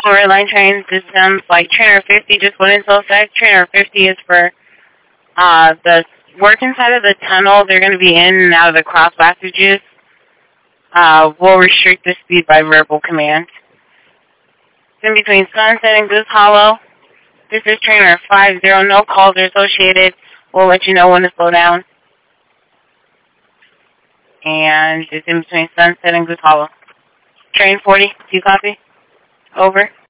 Red Line train systems, like Trainer 50 just went into effect. Trainer 50 is for the work inside of the tunnel. They're going to be in and out of the cross passages. Will restrict the speed by verbal command. It's in between Sunset and Goose Hollow. This is Trainer 50. No calls are associated. We'll let you know when to slow down. And it's in between Sunset and Goose Hollow. Train 40, do you copy? Over.